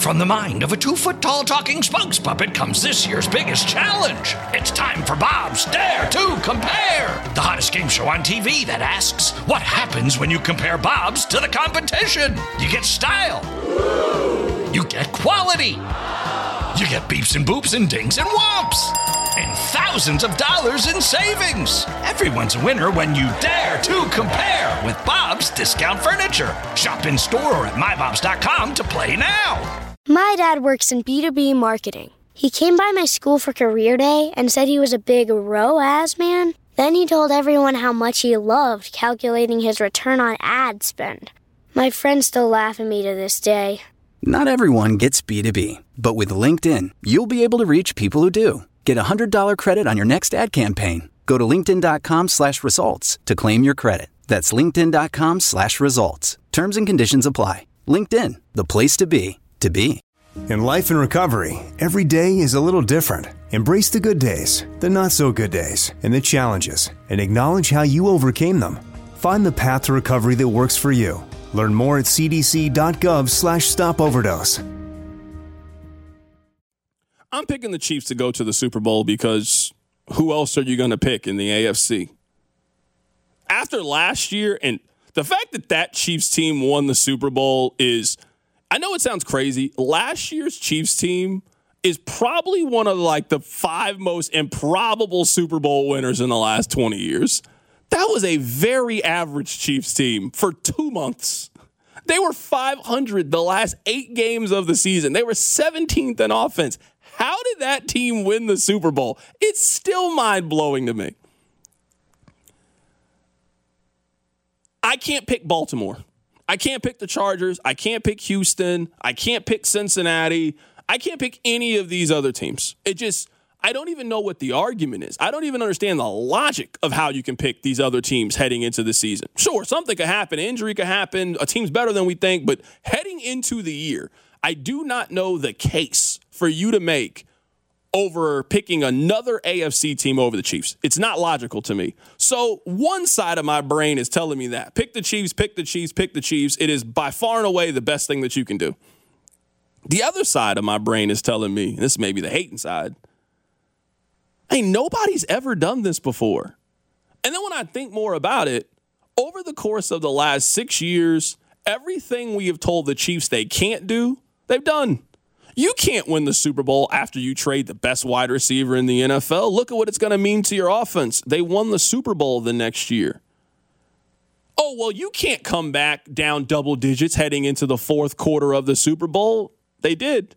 From the mind of a 2-foot-tall talking spokes puppet comes this year's biggest challenge. It's time for Bob's Dare to Compare, the hottest game show on TV that asks, what happens when you compare Bob's to the competition? You get style. You get quality. You get beeps and boops and dings and whomps. And thousands of dollars in savings. Everyone's a winner when you dare to compare with Bob's Discount Furniture. Shop in store or at mybobs.com to play now. My dad works in B2B marketing. He came by my school for career day and said he was a big ROAS man. Then he told everyone how much he loved calculating his return on ad spend. My friends still laugh at me to this day. Not everyone gets B2B, but with LinkedIn, you'll be able to reach people who do. Get a $100 credit on your next ad campaign. Go to linkedin.com/results to claim your credit. That's linkedin.com/results. Terms and conditions apply. LinkedIn, the place to be, to be. In life and recovery, every day is a little different. Embrace the good days, the not so good days, and the challenges, and acknowledge how you overcame them. Find the path to recovery that works for you. Learn more at cdc.gov/stopoverdose. I'm picking the Chiefs to go to the Super Bowl because who else are you going to pick in the AFC? After last year, and the fact that that Chiefs team won the Super Bowl is, I know it sounds crazy. Last year's Chiefs team is probably one of the 5 most improbable Super Bowl winners in the last 20 years. That was a very average Chiefs team for 2 months. They were 500 the last 8 games of the season. They were 17th in offense. How did that team win the Super Bowl? It's still mind-blowing to me. I can't pick Baltimore. I can't pick the Chargers. I can't pick Houston. I can't pick Cincinnati. I can't pick any of these other teams. I don't even know what the argument is. I don't even understand the logic of how you can pick these other teams heading into the season. Sure, something could happen. Injury could happen. A team's better than we think. But heading into the year, I do not know the case for you to make over picking another AFC team over the Chiefs. It's not logical to me. So one side of my brain is telling me that. Pick the Chiefs, pick the Chiefs, pick the Chiefs. It is by far and away the best thing that you can do. The other side of my brain is telling me, and this may be the hating side, hey, nobody's ever done this before. And then when I think more about it, over the course of the last 6 years, everything we have told the Chiefs they can't do, they've done. You can't win the Super Bowl after you trade the best wide receiver in the NFL. Look at what it's going to mean to your offense. They won the Super Bowl the next year. Oh, well, you can't come back down double digits heading into the fourth quarter of the Super Bowl. They did.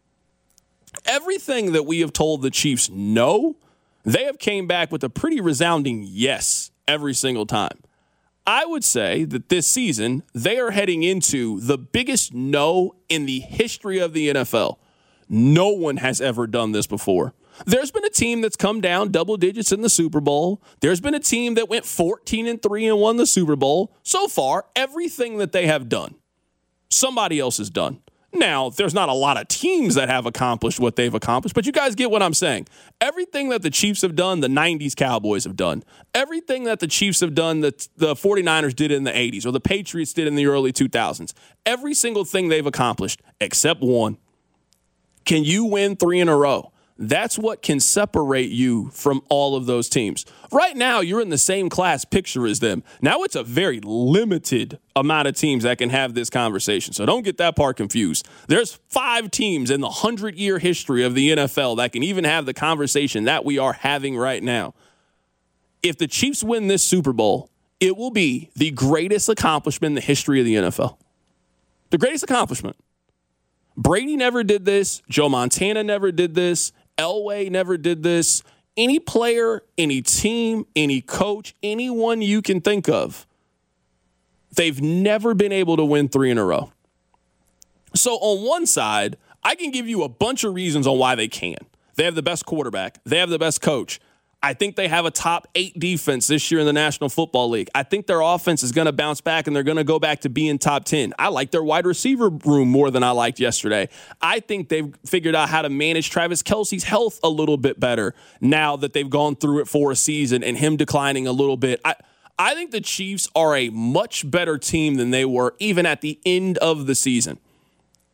Everything that we have told the Chiefs no, they have came back with a pretty resounding yes every single time. I would say that this season, they are heading into the biggest no in the history of the NFL. No one has ever done this before. There's been a team that's come down double digits in the Super Bowl. There's been a team that went 14-3 and won the Super Bowl. So far, everything that they have done, somebody else has done. Now, there's not a lot of teams that have accomplished what they've accomplished, but you guys get what I'm saying. Everything that the Chiefs have done, the 90s Cowboys have done. Everything that the Chiefs have done, that the 49ers did in the 80s or the Patriots did in the early 2000s. Every single thing they've accomplished, except one. Can you win 3 in a row? That's what can separate you from all of those teams. Right now, you're in the same class picture as them. Now it's a very limited amount of teams that can have this conversation. So don't get that part confused. There's 5 teams in the 100-year history of the NFL that can even have the conversation that we are having right now. If the Chiefs win this Super Bowl, it will be the greatest accomplishment in the history of the NFL. The greatest accomplishment. Brady never did this. Joe Montana never did this. Elway never did this. Any player, any team, any coach, anyone you can think of, they've never been able to win 3 in a row. So on one side, I can give you a bunch of reasons on why they can. They have the best quarterback. They have the best coach. I think they have a top 8 defense this year in the National Football League. I think their offense is going to bounce back and they're going to go back to being top 10. I like their wide receiver room more than I liked yesterday. I think they've figured out how to manage Travis Kelce's health a little bit better now that they've gone through it for a season and him declining a little bit. I think the Chiefs are a much better team than they were even at the end of the season.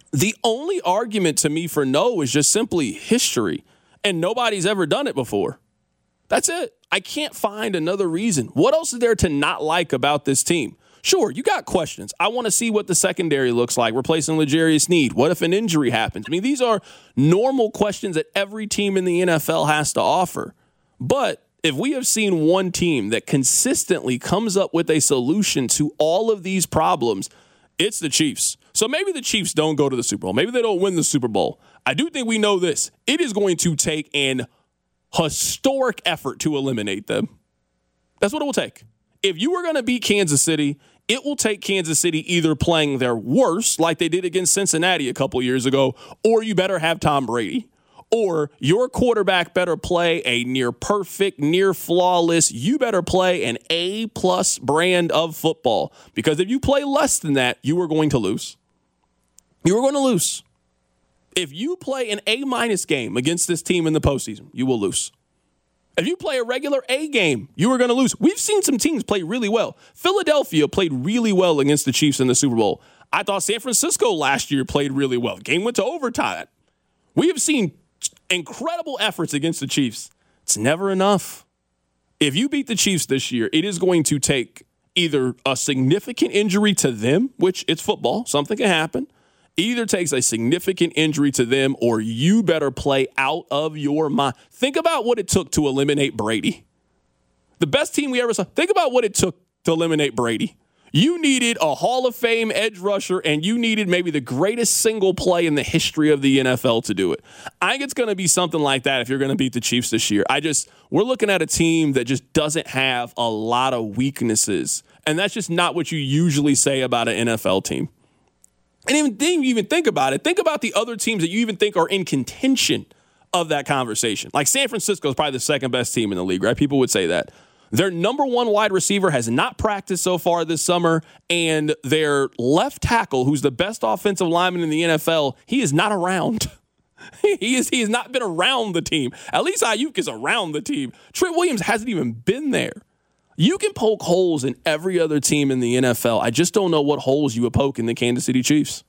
The only argument to me for no is just simply history, and nobody's ever done it before. That's it. I can't find another reason. What else is there to not like about this team? Sure, you got questions. I want to see what the secondary looks like, replacing L'Jarius Sneed. What if an injury happens? I mean, these are normal questions that every team in the NFL has to offer. But if we have seen one team that consistently comes up with a solution to all of these problems, it's the Chiefs. So maybe the Chiefs don't go to the Super Bowl. Maybe they don't win the Super Bowl. I do think we know this. It is going to take an historic effort to eliminate them. That's what it will take. If you were going to beat Kansas City, it will take Kansas City either playing their worst, like they did against Cincinnati a couple years ago, or you better have Tom Brady. Or your quarterback better play a near perfect, near flawless, you better play an A-plus brand of football. Because if you play less than that, you are going to lose. You are going to lose. If you play an A- game against this team in the postseason, you will lose. If you play a regular A game, you are going to lose. We've seen some teams play really well. Philadelphia played really well against the Chiefs in the Super Bowl. I thought San Francisco last year played really well. The game went to overtime. We have seen incredible efforts against the Chiefs. It's never enough. If you beat the Chiefs this year, it is going to take either a significant injury to them, which it's football, something can happen. It either takes a significant injury to them or you better play out of your mind. Think about what it took to eliminate Brady. The best team we ever saw. Think about what it took to eliminate Brady. You needed a Hall of Fame edge rusher, and you needed maybe the greatest single play in the history of the NFL to do it. I think it's going to be something like that if you're going to beat the Chiefs this year. We're looking at a team that just doesn't have a lot of weaknesses, and that's just not what you usually say about an NFL team. And even think about it. Think about the other teams that you even think are in contention of that conversation. Like San Francisco is probably the second best team in the league, right? People would say that. Their number one wide receiver has not practiced so far this summer, and their left tackle, who's the best offensive lineman in the NFL, he is not around. He has not been around the team. At least Ayuk is around the team. Trent Williams hasn't even been there. You can poke holes in every other team in the NFL. I just don't know what holes you would poke in the Kansas City Chiefs.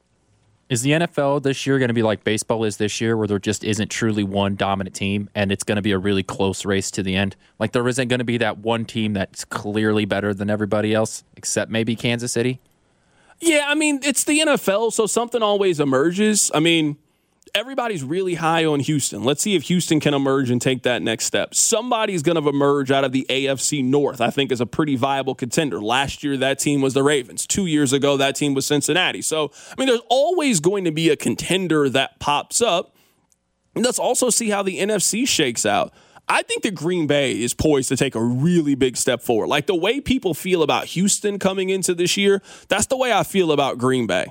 Is the NFL this year going to be like baseball is this year, where there just isn't truly one dominant team and it's going to be a really close race to the end? Like there isn't going to be that one team that's clearly better than everybody else, except maybe Kansas City? Yeah, I mean, it's the NFL, so something always emerges. I mean, everybody's really high on Houston. Let's see if Houston can emerge and take that next step. Somebody's going to emerge out of the AFC North, I think, is a pretty viable contender. Last year, that team was the Ravens. 2 years ago, that team was Cincinnati. So, I mean, there's always going to be a contender that pops up. And let's also see how the NFC shakes out. I think that Green Bay is poised to take a really big step forward. Like the way people feel about Houston coming into this year, that's the way I feel about Green Bay.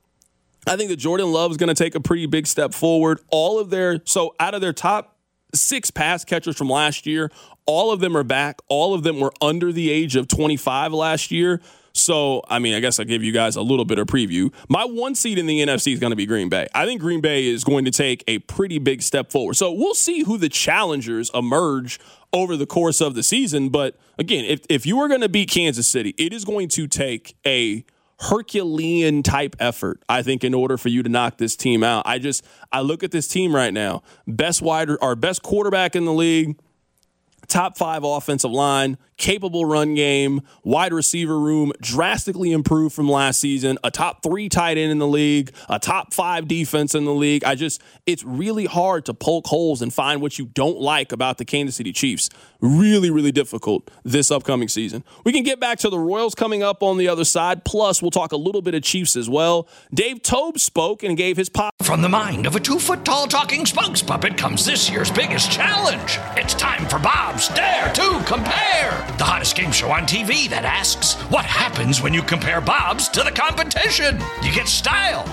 I think that Jordan Love is going to take a pretty big step forward. Out of their top 6 pass catchers from last year, all of them are back. All of them were under the age of 25 last year. So, I mean, I guess I'll give you guys a little bit of preview. My 1 seed in the NFC is going to be Green Bay. I think Green Bay is going to take a pretty big step forward. So we'll see who the challengers emerge over the course of the season. But again, if you are going to beat Kansas City, it is going to take a Herculean type effort, I think, in order for you to knock this team out. I look at this team right now. Best quarterback in the league, top 5 offensive line, capable run game, wide receiver room, drastically improved from last season, a top 3 tight end in the league, a top 5 defense in the league. It's really hard to poke holes and find what you don't like about the Kansas City Chiefs. Really, really difficult this upcoming season. We can get back to the Royals coming up on the other side. Plus, we'll talk a little bit of Chiefs as well. Dave Toub spoke and gave his From the mind of a 2-foot-tall talking spokes puppet comes this year's biggest challenge. It's time for Bob's Dare to Compare, the hottest game show on TV that asks, what happens when you compare Bob's to the competition? You get style.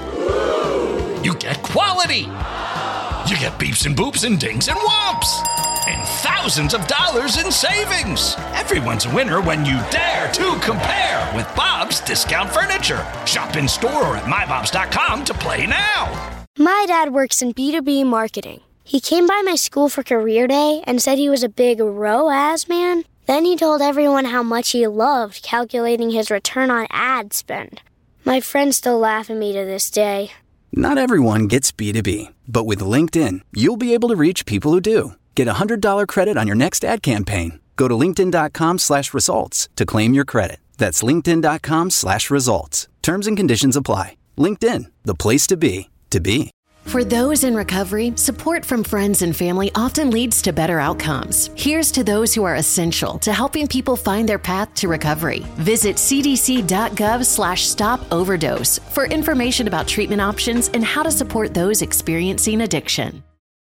You get quality. You get beeps and boops and dings and whomps. And thousands of dollars in savings. Everyone's a winner when you dare to compare with Bob's Discount Furniture. Shop in store or at mybobs.com to play now. My dad works in B2B marketing. He came by my school for career day and said he was a big ROAS man. Then he told everyone how much he loved calculating his return on ad spend. My friends still laugh at me to this day. Not everyone gets B2B, but with LinkedIn, you'll be able to reach people who do. Get a $100 credit on your next ad campaign. Go to linkedin.com/results to claim your credit. That's linkedin.com/results. Terms and conditions apply. LinkedIn, the place to be, to be. For those in recovery, support from friends and family often leads to better outcomes. Here's to those who are essential to helping people find their path to recovery. Visit cdc.gov/stop overdose for information about treatment options and how to support those experiencing addiction.